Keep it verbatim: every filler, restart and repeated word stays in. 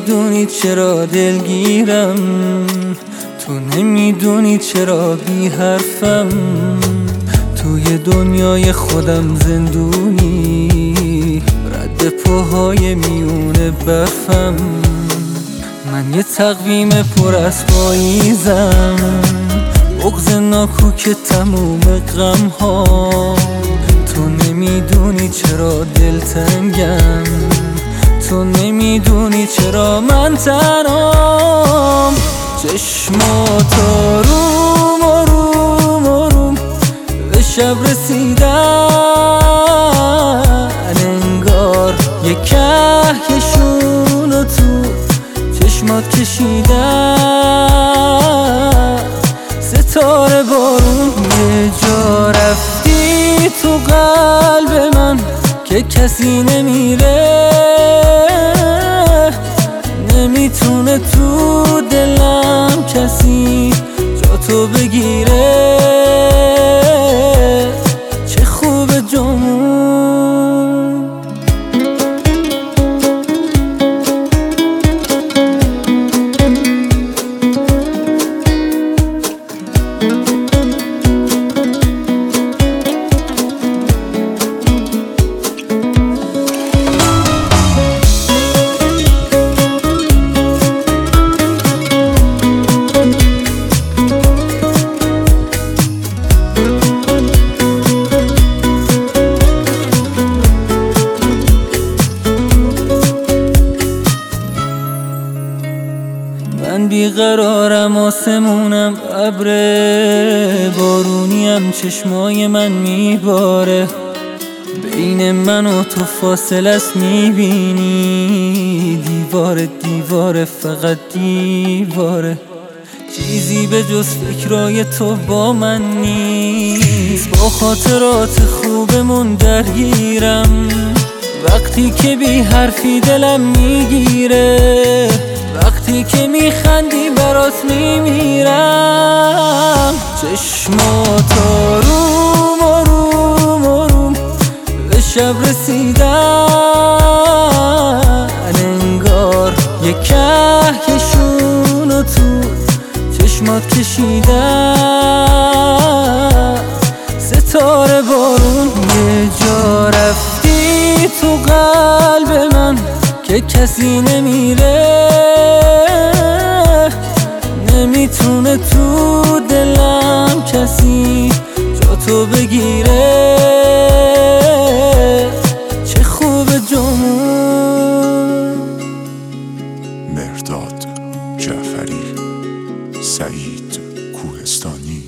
نمیدونی چرا دلگیرم، تو نمیدونی چرا بی حرفم، توی دنیای خودم زندونی، رد پاهای میونه برفم. من یه تقویم پر از پاییزم، بغض ناکوک تموم غم ها. تو نمیدونی چرا دلتنگم، تو نمیدونی چرا من تنهام. چشمات آروم آروم آروم به شب رسیدن، انگار یک کهکشونو تو چشمات کشیدن. ستاره بارون یه جا رفتی تو قلب من که کسی نمیره، نمیتونه تو دلم کسی جا تو بگیره. چه خوبه جامون، من بیقرارم، آسمونم ابره، بارونیم چشمای من میباره. بین من و تو فاصله است میبینی، دیوار دیواره فقط دیواره. چیزی به جز فکرای تو با من نیست، با خاطرات خوبمون درگیرم. وقتی که بی حرفی دلم میگیره، وقتی که میخندی برات میمیرم. چشمات آروم آروم آروم به شب رسیدن، انگار یک کهکشونو تو چشمات کشیدن. ستاره بارون یه جا رفتی تو قلب من که کسی نمیره، نمیتونه تو دلم کسی جا تو بگیره. چه خوبه جامون. مهرداد جعفری، سعید کوهستانی.